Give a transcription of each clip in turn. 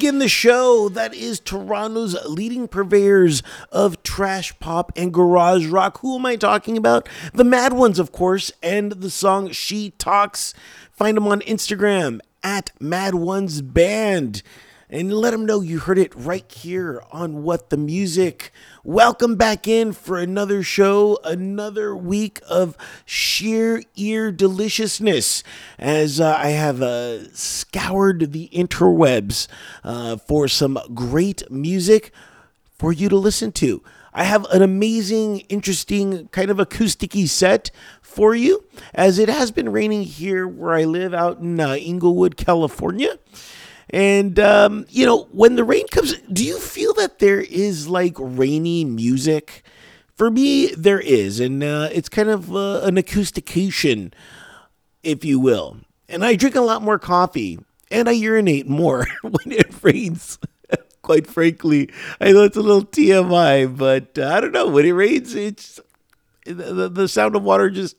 begin the show, that is Toronto's leading purveyors of trash pop and garage rock. Who am I talking about? The Mad Ones, of course, and the song She Talks. Find them on Instagram at Mad Ones Band. And let them know you heard it right here on What the Music. Welcome back in for another show, another week of sheer ear deliciousness, as I have scoured the interwebs for some great music for you to listen to. I have an amazing, interesting, kind of acoustic-y set for you, as it has been raining here where I live out in Inglewood, California. And, when the rain comes, do you feel that there is like rainy music? For me, there is. And it's kind of an acoustication, if you will. And I drink a lot more coffee and I urinate more when it rains. Quite frankly, I know it's a little TMI, but I don't know. When it rains, it's the sound of water just,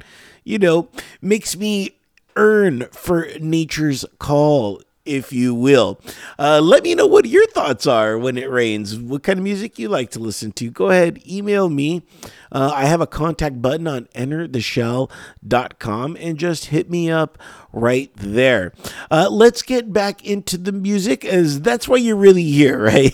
makes me yearn for nature's call, if you will. Let me know what your thoughts are when it rains. What kind of music you like to listen to. Go ahead, email me. I have a contact button on entertheshell.com and just hit me up right there. Let's get back into the music, as that's why you're really here, right?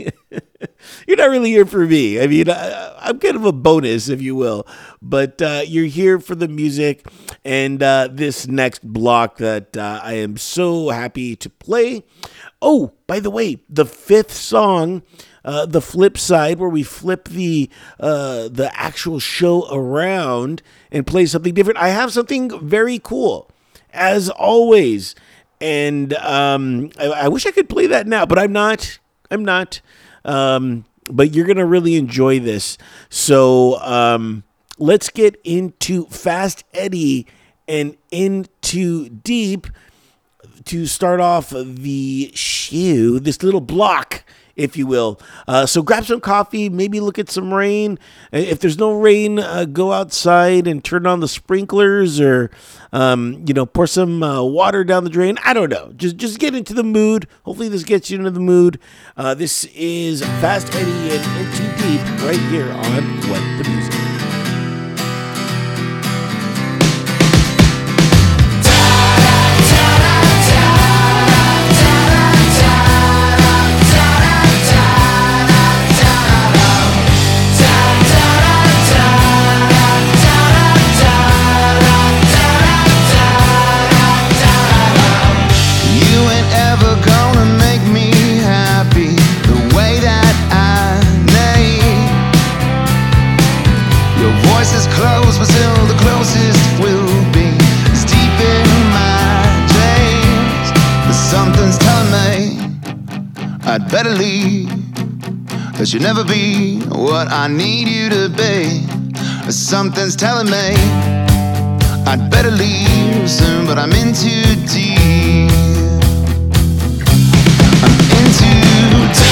You're not really here for me. I mean, I'm kind of a bonus, if you will, but you're here for the music and this next block that I am so happy to play. Oh, by the way, the fifth song, the flip side, where we flip the actual show around and play something different. I have something very cool, as always, and I wish I could play that now, but I'm not. But you're going to really enjoy this. So let's get into Fast Eddie and Into Deep to start off the show, this little block, if you will. So grab some coffee, maybe look at some rain. If there's no rain, go outside and turn on the sprinklers, or pour some water down the drain. I don't know. Just get into the mood. Hopefully this gets you into the mood. This is Fast Eddie and Into Deep right here on What the Music. Close, but still the closest will be. It's deep in my dreams, but something's telling me I'd better leave. That you'll never be what I need you to be. Something's telling me I'd better leave soon, but I'm in too deep. I'm in too deep.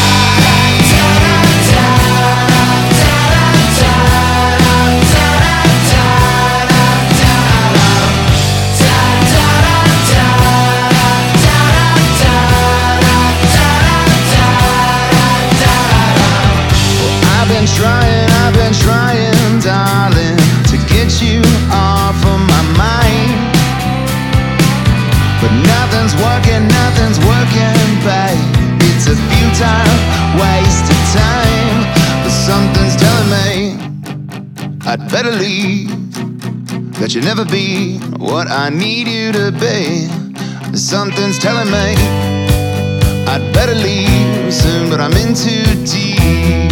I've been trying, darling, to get you off of my mind. But nothing's working, babe. It's a futile waste of time. But something's telling me I'd better leave. That you'll never be what I need you to be. Something's telling me I'd better leave soon, but I'm in too deep.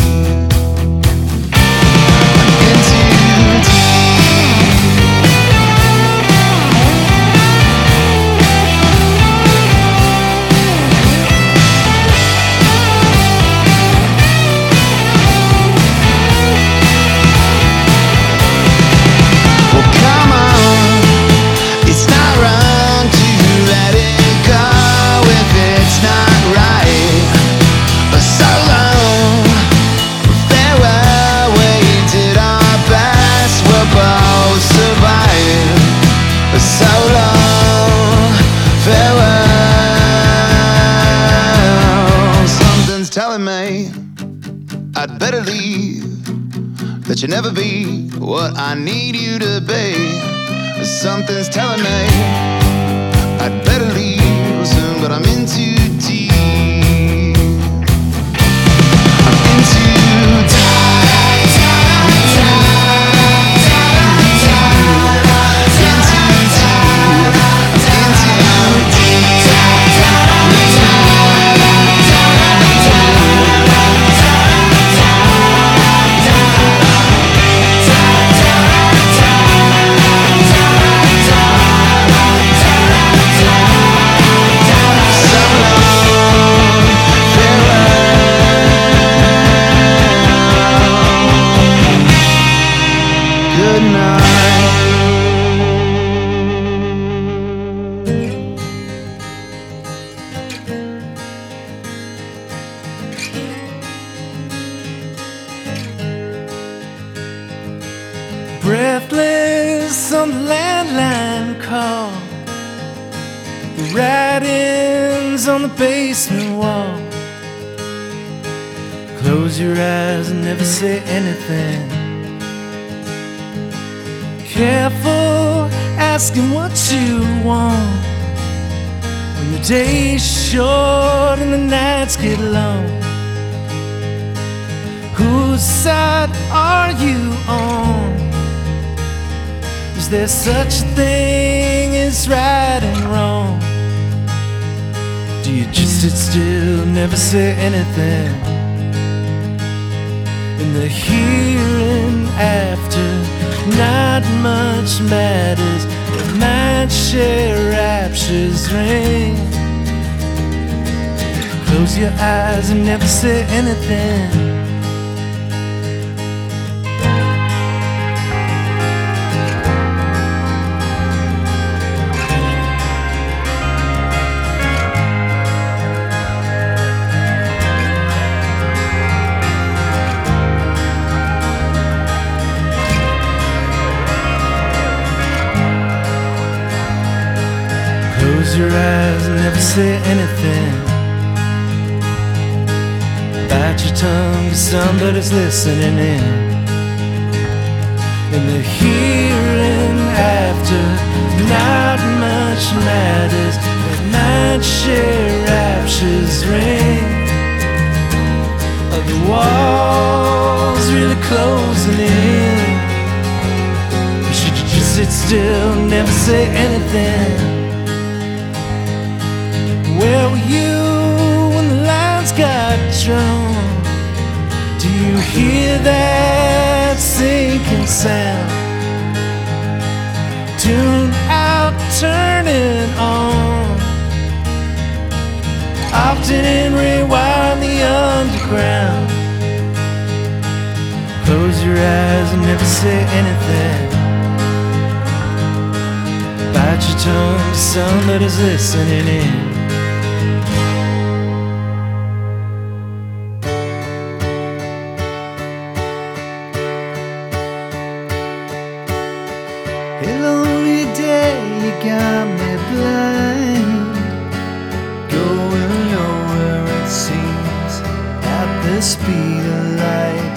So long better leave. That you'll never be what I need you to be. Something's telling me I'd better leave soon, but I'm in too deep. I'm in too deep. Breathless on the landline call, the writings on the basement wall. Close your eyes and never say anything. Careful asking what you want when the day's short and the nights get long. Whose side are you on? Is there such a thing as right and wrong? Do you just sit still, never say anything? In the here and after, not much matters. The mind share raptures ring. Close your eyes and never say anything. Close your eyes and never say anything. Bite your tongue cause somebody's listening in. In the here and after, not much matters. That night share raptures ring. Are the walls really closing in? Or should you just sit still, never say anything? Where were you when the lines got drawn? Do you hear that sinking sound? Tune out, turning on. Often in rewind the underground. Close your eyes and never say anything. Bite your tongue, somebody's listening in. A lonely day, you got me blind. Going nowhere it seems, at the speed of light.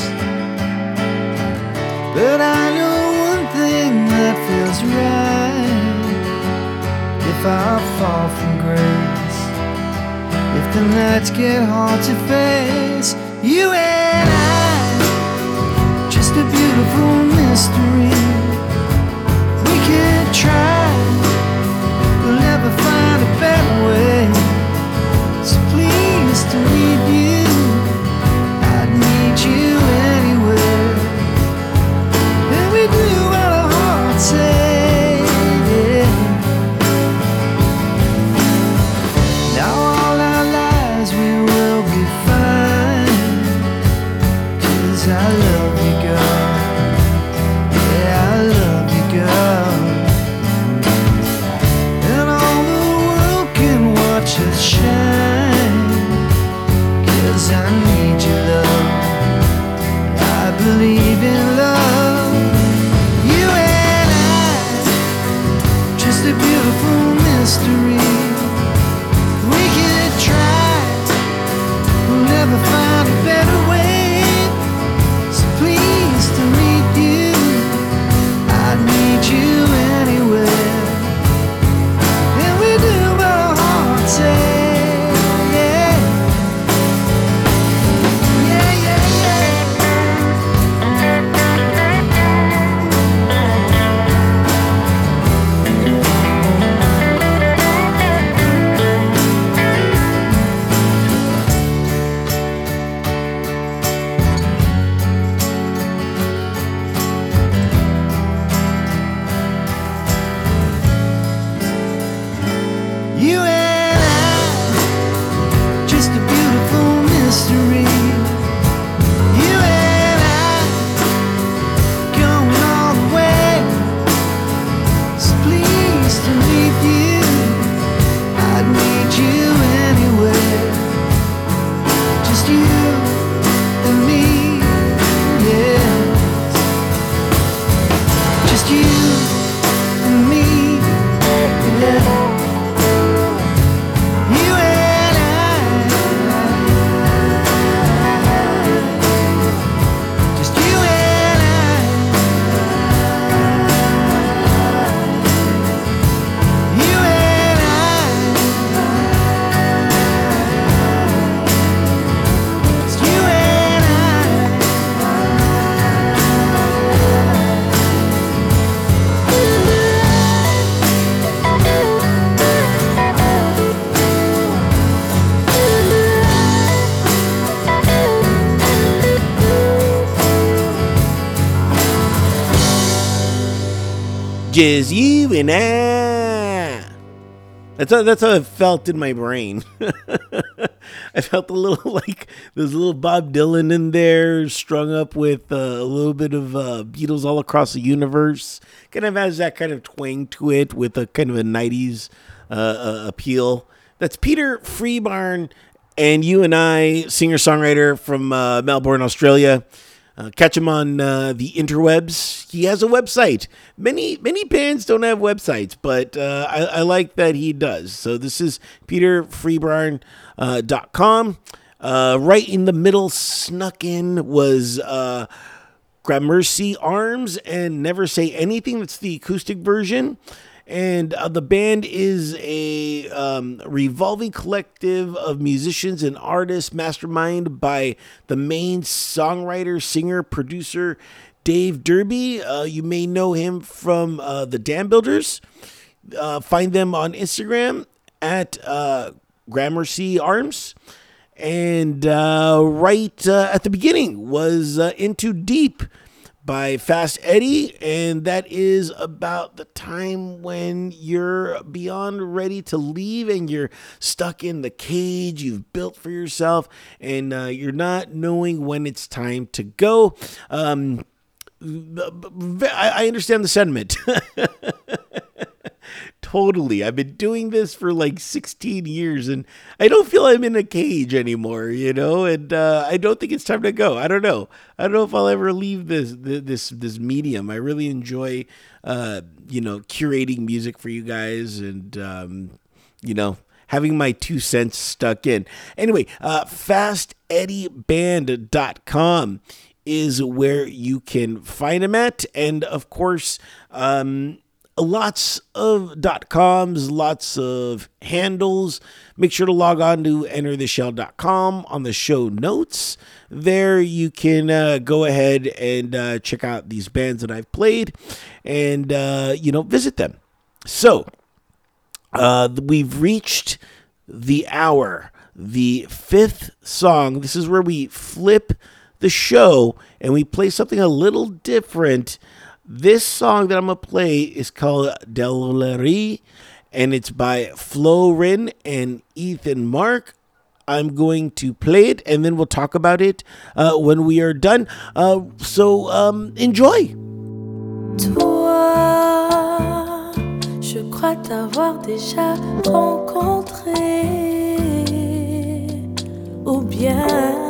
But I know one thing that feels right. If I fall from grace, if the nights get hard to face, you and I, just a beautiful mystery. We can try, we'll never find a better way. So please to need you, I'd need you anywhere. And we do what our hearts say, yeah. Now all our lives we will be fine, 'cause I love you, girl. Yeah. just you and me, yeah. You and I, just you and I. You and I, just you and I. Just you and I. That's how it felt in my brain. I felt a little like there's a little Bob Dylan in there, strung up with a little bit of Beatles all across the universe. Kind of has that kind of twang to it with a kind of a 90s appeal. That's Peter Freebarn and You and I, singer-songwriter from Melbourne, Australia. Catch him on the interwebs. He has a website. Many bands don't have websites, but I like that he does. So this is peterfreebarn.com. Right in the middle, snuck in, was Gramercy Arms and Never Say Anything. That's the acoustic version. And the band is a revolving collective of musicians and artists, masterminded by the main songwriter, singer, producer, Dave Derby. You may know him from the Dam Builders. Find them on Instagram at Gramercy Arms. And right at the beginning was Into Deep by Fast Eddie, and that is about the time when you're beyond ready to leave and you're stuck in the cage you've built for yourself, and you're not knowing when it's time to go. I understand the sentiment. Totally. I've been doing this for like 16 years and I don't feel I'm in a cage anymore, and I don't think it's time to go. I don't know if I'll ever leave this medium. I really enjoy, curating music for you guys and, having my 2 cents stuck in. Anyway, FastEddieBand.com is where you can find them at. And of course, lots of .coms, lots of handles. Make sure to log on to entertheshell.com on the show notes. There you can go ahead and check out these bands that I've played and, visit them. So we've reached the hour, the 5th song. This is where we flip the show and we play something a little different. This song that I'm going to play is called Delolerie, and it's by Flo Rin and Ethan Mark. I'm going to play it, and then we'll talk about it when we are done. So enjoy. Toi, je crois t'avoir déjà rencontré, ou bien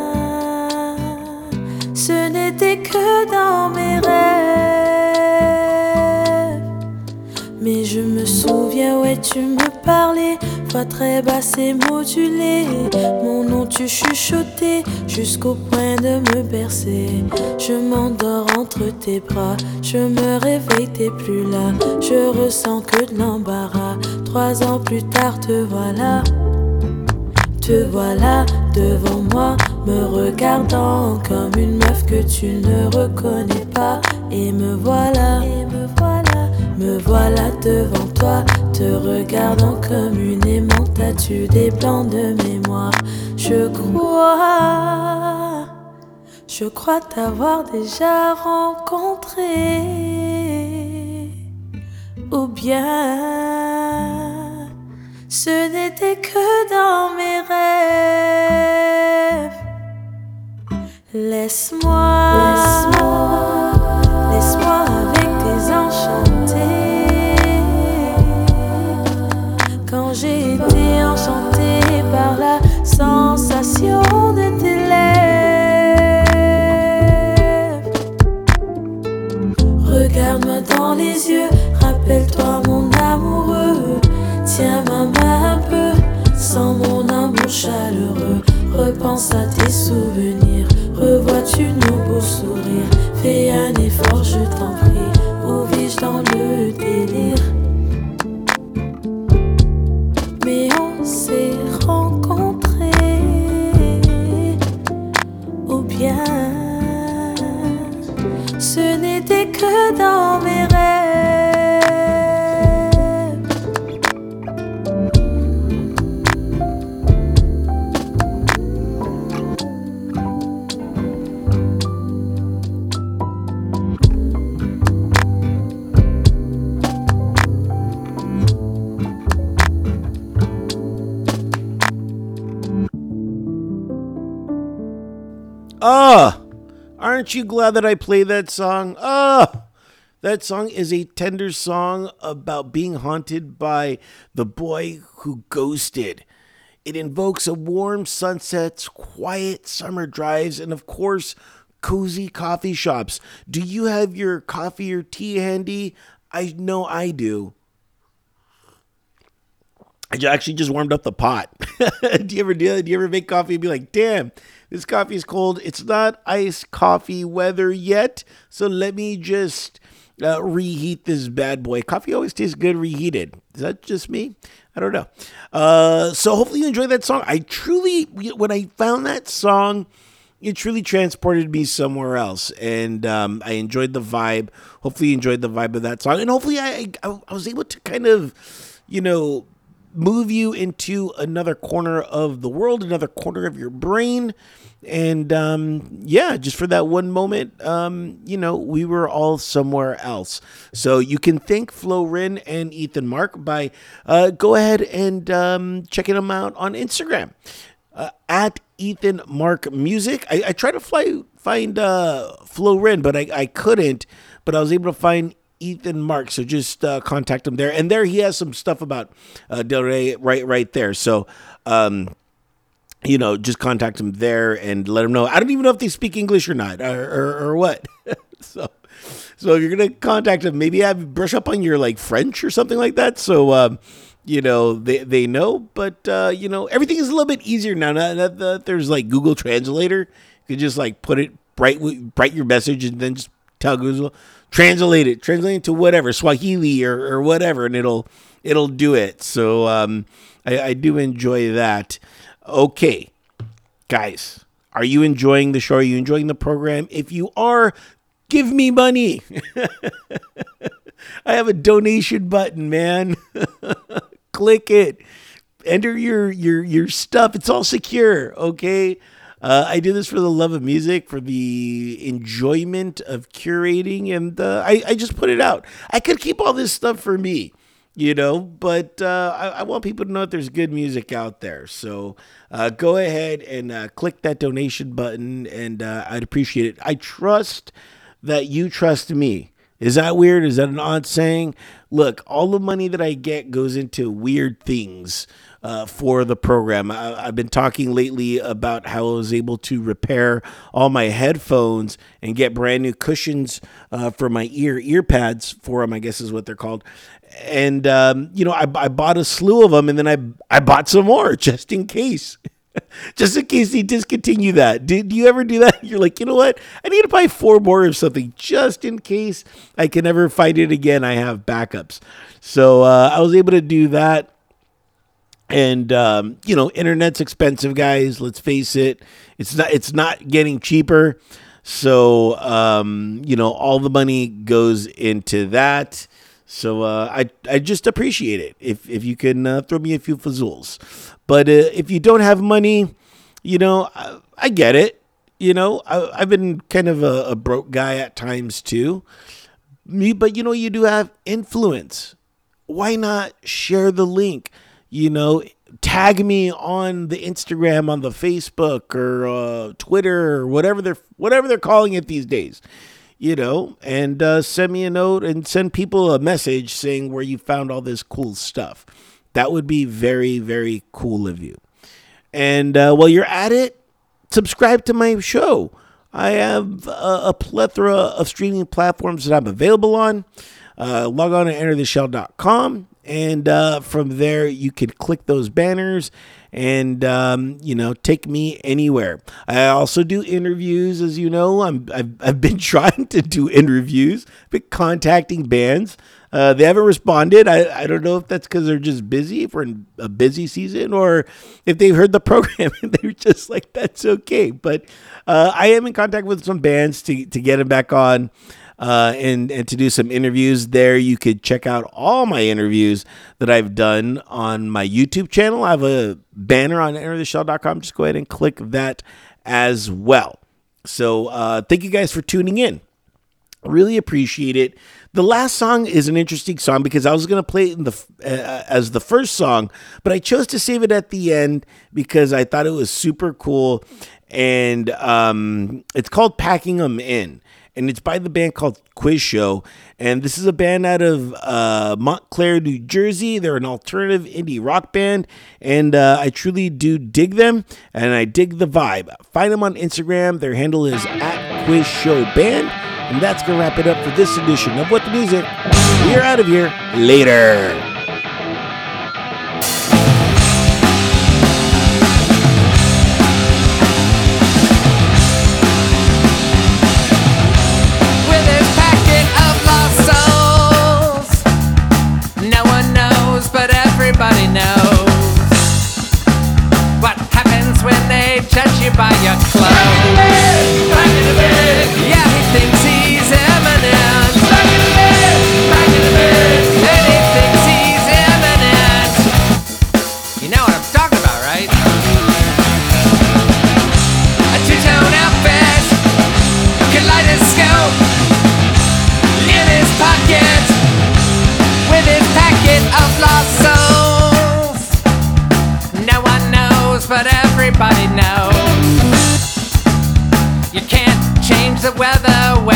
ce n'était que dans mes rêves. Mais je me souviens, ouais, tu me parlais, voix très basse et modulée. Mon nom tu chuchotais jusqu'au point de me bercer. Je m'endors entre tes bras, je me réveille, t'es plus là. Je ressens que de l'embarras. 3 ans plus tard, te voilà devant moi, me regardant comme une meuf que tu ne reconnais pas. Et me voilà devant toi, te regardant comme une aimante. As-tu des blancs de mémoire? Je crois t'avoir déjà rencontré, ou bien ce n'était que dans mes rêves. Laisse-moi avec tes enchantés. Quand j'ai été enchantée par la sensation de tes lèvres. Regarde main dans les yeux, rappelle-toi mon amoureux. Tiens ma main un peu, sans mon amour chaleureux. Repense à tes souvenirs, revois-tu nos beaux sourires. Fais un effort, je t'en prie, où vis-je dans le délire? Mais on s'est rencontrés, ou bien ce n'était que dans mes rêves. Aren't you glad that I played that song? That song is a tender song about being haunted by the boy who ghosted. It invokes a warm sunsets, quiet summer drives, and of course, cozy coffee shops. Do you have your coffee or tea handy? I know I do. I actually just warmed up the pot. Do you ever do that? Do you ever make coffee and be like, damn, this coffee is cold. It's not iced coffee weather yet. So let me just reheat this bad boy. Coffee always tastes good reheated. Is that just me? I don't know. So hopefully you enjoyed that song. When I found that song, it truly transported me somewhere else. And I enjoyed the vibe. Hopefully you enjoyed the vibe of that song. And hopefully I was able to kind of, move you into another corner of the world, another corner of your brain. And just for that one moment, we were all somewhere else. So you can thank Flo Rin and Ethan Mark by go ahead and checking them out on Instagram at Ethan Mark Music. I tried to find Flo Rin, but I couldn't. But I was able to find Ethan Mark, so just contact him there, and there he has some stuff about Del Rey right there. So just contact him there and let him know. I don't even know if they speak English or not, or what. so if you're gonna contact him, maybe brush up on your French or something like that. So they know, but everything is a little bit easier now that there's Google Translator. You can just write your message and then just tell Google translate it to whatever, Swahili or whatever, and it'll do it. So I do enjoy that. Okay, guys, are you enjoying the show? Are you enjoying the program? If you are, give me money. I have a donation button, man. Click it. Enter your stuff. It's all secure, okay? I do this for the love of music, for the enjoyment of curating, and I just put it out. I could keep all this stuff for me, but I want people to know that there's good music out there. So go ahead and click that donation button, and I'd appreciate it. I trust that you trust me. Is that weird? Is that an odd saying? Look, all the money that I get goes into weird things for the program. I've been talking lately about how I was able to repair all my headphones and get brand new cushions for my ear pads for them, I guess is what they're called. And, I bought a slew of them, and then I bought some more just in case. Just in case they discontinue that. Did you ever do that? You're like, you know what? I need to buy 4 more of something just in case I can never find it again. I have backups. So I was able to do that. And, internet's expensive, guys. Let's face it. It's not getting cheaper. So, all the money goes into that. So I just appreciate it if you can throw me a few fazools. But if you don't have money, I get it. I've been kind of a broke guy at times too. But, you do have influence. Why not share the link? Tag me on the Instagram, on the Facebook or Twitter or whatever they're calling it these days. And send me a note and send people a message saying where you found all this cool stuff. That would be very, very cool of you. And while you're at it, subscribe to my show. I have a plethora of streaming platforms that I'm available on. Log on to entertheshell.com, and from there you can click those banners and take me anywhere. I also do interviews, as you know. I've been trying to do interviews, been contacting bands. They haven't responded. I don't know if that's because they're just busy, if we're in a busy season, or if they've heard the program and they're just like, that's okay. But I am in contact with some bands to get them back on and to do some interviews there. You could check out all my interviews that I've done on my YouTube channel. I have a banner on entertheshell.com. Just go ahead and click that as well. So thank you guys for tuning in. Really appreciate it. The last song is an interesting song because I was going to play it in as the first song, but I chose to save it at the end because I thought it was super cool. And it's called Packing 'Em In. And it's by the band called Quiz Show. And this is a band out of Montclair, New Jersey. They're an alternative indie rock band. And I truly do dig them. And I dig the vibe. Find them on Instagram. Their handle is @QuizShowBand. And that's going to wrap it up for this edition of What the Music. We are out of here. Later. Everybody knows what happens when they judge you by your clothes. Back in the bed. Yeah, he thinks he's eminent. Back in the bed. Back in the bed. And he thinks he's eminent. You know what I'm talking about, right? A two-tone outfit, a kaleidoscope in his pocket with his packet of lost souls. But everybody knows you can't change the weather.